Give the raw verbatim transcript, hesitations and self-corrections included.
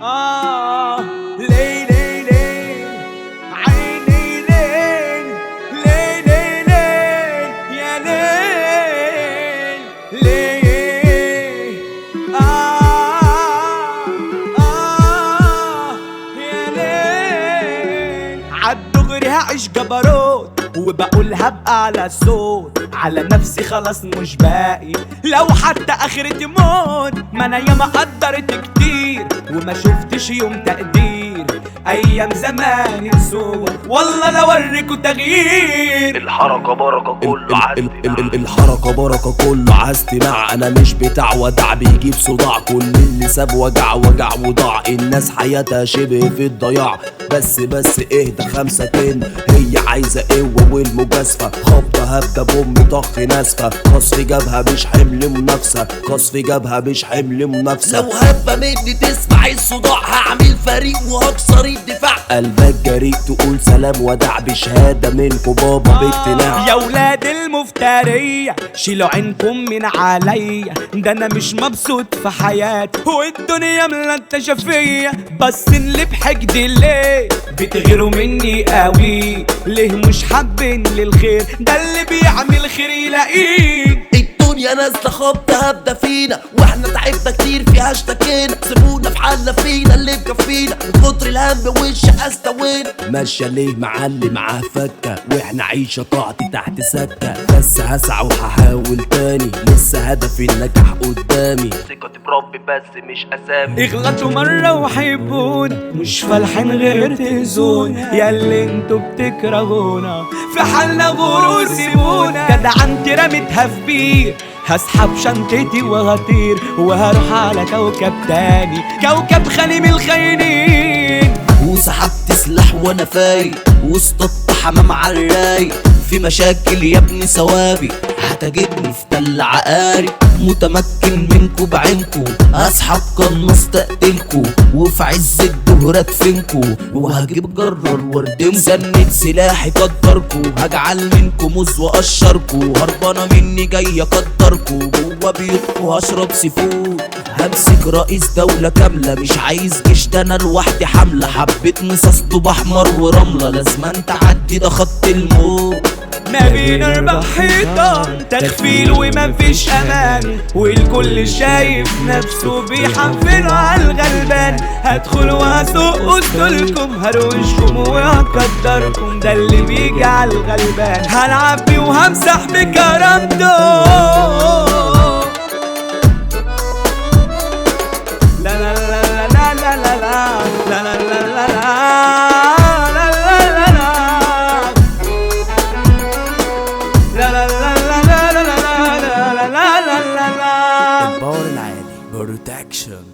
آه ليه ليه ليه عيني ليه ليه ليه ليه يا ليل ليه آه آه يا ليل عالدغري هعيش جبروت وبقولها بأعلى صوت على نفسي خلاص مش باقي لو حتى اخرتي موت. ما انا ياما قدرت كتير وما شفتش يوم تقدير ايام زمان نسوة والله لو اوريكوا تغيير. الحركة بركة كله عزتي الحركة بركة كله عزتي مع انا مش بتاع ودع بيجيب صداع. كل اللي ساب وجع وجع وضاع الناس حياتها شبه في الضياع. بس بس اهدى خمسة تن هي عايزة قوة والمجازفة خبطة هبدة بأم طخ ناسفة قصف جابها مش حمل منافسة قصف جابها مش حمل منافسة. لو هبة مني تسمع الصداع هعمل فريق وهكسر الدفاع. قلبك جريء تقول سلام ودع بشهادة منكو بابا باقتناع. يا ولاد المفترية شيلوا عينكم من عليا ده انا مش مبسوط في حياتي والدنيا ملتشة فيا. بس اللي بحقد ليه بتغيروا مني قوي ليه مش حابين للخير ده اللي بيعمل خير يلاقيه. الدنيا نازلة خبط هبدة فينا واحنا تعبنا كتير فيها اشتكينا. سيبونا في حالنا فينا اللي مكفينا من كتر الهم والشقة استوينا. ماشية ليه معلم معاه فكة واحنا عيشة طاعتي تحت سكة. بس هسعى وهحاول تاني لسه هدفي النجاح قدامي. ثقتي بربي بس مش اسامي. اغلطوا مرة وحبونا مش فالحين غير تهزونا يا اللي انتوا بتكرهونا في حالنا غور وسيبونا. جدع انت رميتها في بير هسحب شنطتي وهطير وهروح على كوكب تاني كوكب خالي من الخاينين. وسحبت سلاح وانا فايق واصطدت حمام عالرايق. في مشاكل يا ابني ثوابي هتجدني في تل عقاري. متمكن منكو بعينكو اسحب قناص تقتلكو وفي عز الظهر ادفنكو وهجيب جرار واردمكو. سند سلاحي قدركو هجعل منكو موز وقشركو. هربانة مني جاي اقدركو جوا بيوتكو هشرب سيفود. همسك رئيس دولة كاملة مش عايز جيش ده انا لوحدي حملة. حبيت نصاص طوب احمر ورملة لازمان تعدي ده خط الموت. ما بين اربع حيطان تخفيل وما فيش امان والكل شايف نفسه بيحفل على الغلبان. هدخل وهسوق قدلكم هروشكم وهقدركم ده اللي بيجي على الغلبان. هلعب بيه وهمسح بكرامته. لا لا لا لا لا لا لا لا لا لا لا الباور العالي بروتكشن.